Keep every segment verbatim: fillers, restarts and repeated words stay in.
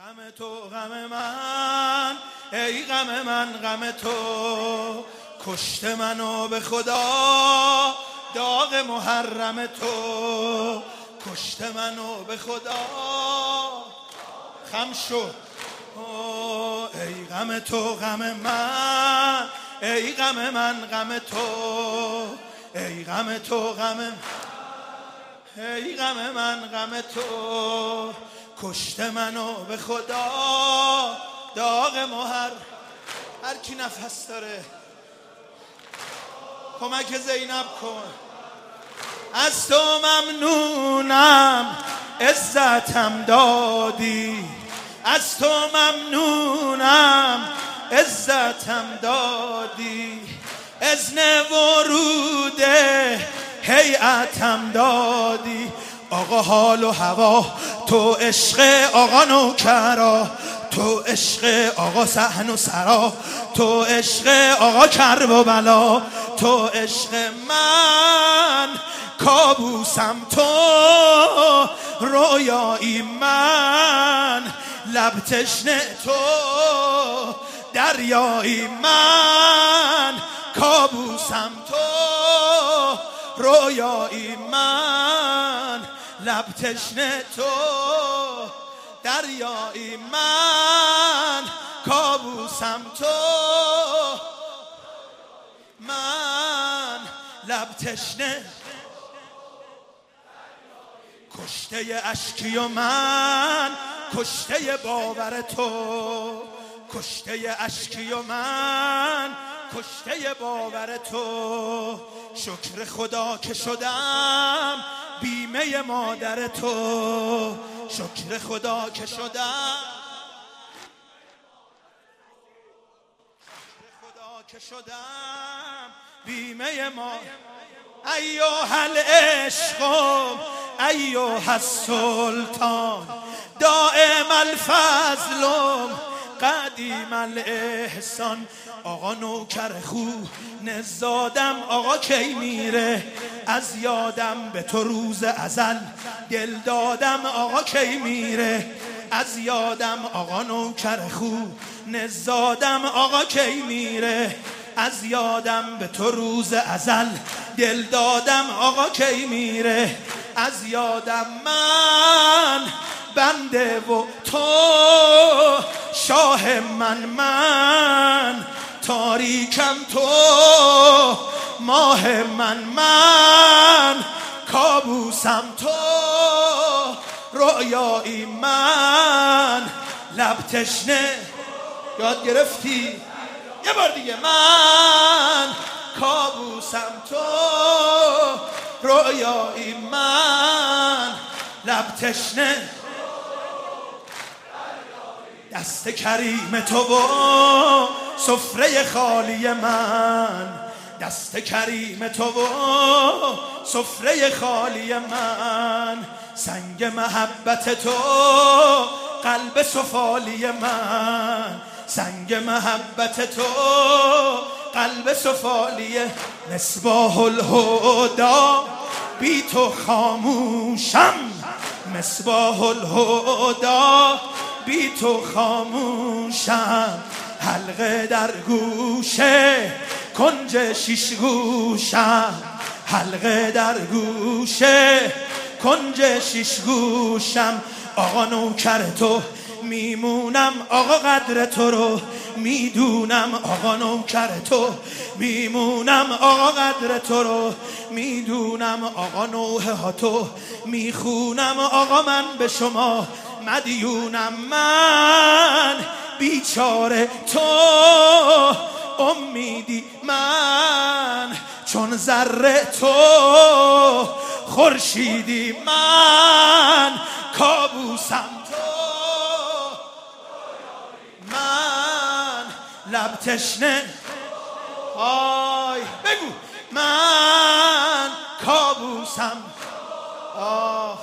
غم تو غم من، ای غم من غم تو، کشته منو به خدا داغ محرم تو، کشته منو به خدا. خم شو ای غم تو غم من، ای غم من غم تو، ای غم تو غم، ای غم من غم تو، کشته منو به خدا داغ مهر. هر کی نفس داره کمک زینب کن. از تو ممنونم عزتم دادی، از تو ممنونم عزتم دادی، اذن ورود هیئتم دادی. آقا حال و هوا تو عشق آقا نوکرا، تو عشق آقا صحن و سرا، تو عشق آقا کرب و بلا، تو عشق من کابوسم تو، رویایی من لب تشنه تو، دریایی من کابوسم تو، رویایی من لب تشنه تو، دریایی من کابوسم تو، من لب تشنه. کشته اشکی و من کشته باور تو، کشته اشکی و من کشته باور تو، شکر خدا که شدم بیمه مادر تو، شکر خدا که شدم، شکر خدا که شدم بیمه ما. ایها العشق ایها السلطان، دائم الفضل قدیم الاحسان. آقا نوکر خو نزادم آقا کی میره، از یادم به تو روز ازل دل دادم آقا کی میره، از یادم آقا نوکر خو نزادم آقا کی میره، از یادم به تو روز ازل دل دادم آقا کی میره، از یادم من بنده و تو شاه من، من تاریکم تو ماه من، من کابوسم تو، رویایی من لب تشنه. یاد گرفتی؟ یه بار دیگه. من کابوسم تو، رویایی من لب تشنه. دست کریم تو و سفره خالی من، دست کریم تو و سفره خالی من، سنگ محبت تو قلب سفالی من، سنگ محبت تو قلب سفالی. مصباح الهدی بی تو خاموشم، مصباح الهدی بی تو خاموشم، حلقه در گوشه کنج شیش گوشم، حلقه در گوشه کنج شیش گوشم. آقا نوکر تو میمونم، آقا قدر تو رو میدونم، آقا نوکر تو میمونم، آقا قدر تو رو میدونم، آقا نوحه ها تو میخونم، آقا من به شما مدیونم، من بیچاره تو امیدی من، چون ذره تو خورشیدی من کابوسم تو، من لب تشنه. آی بگو. من کابوسم. آخ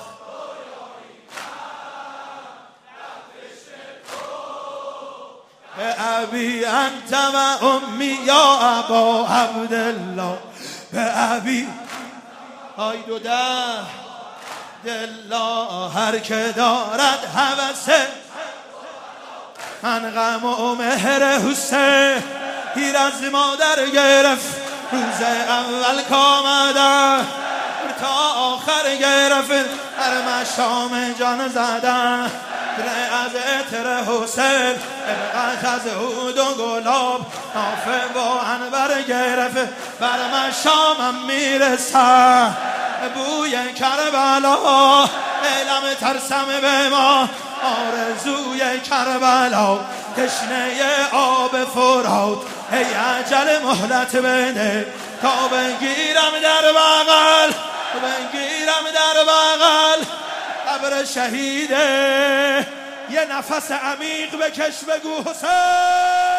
به ابی انت و امی یا ابا عبدالله، به ابی آی دو ده دلا هر که دارد هوسه من غم و مهر حسین پیر از مادر گرفت روز اول کامدن تا آخر گرفت هر مشام جان زدن از اتر حسین ابقت از هود و گلاب نافه با انبر گرفت بر مشامم میرسن بوی کربلا علم ترسم به ما آرزوی کربلا تشنه آب فرات ای عجل مهلت بده تا بگیرم در بغل بگیرم در بغل قبر شهیده یه نفس عمیق بکش بگو حسین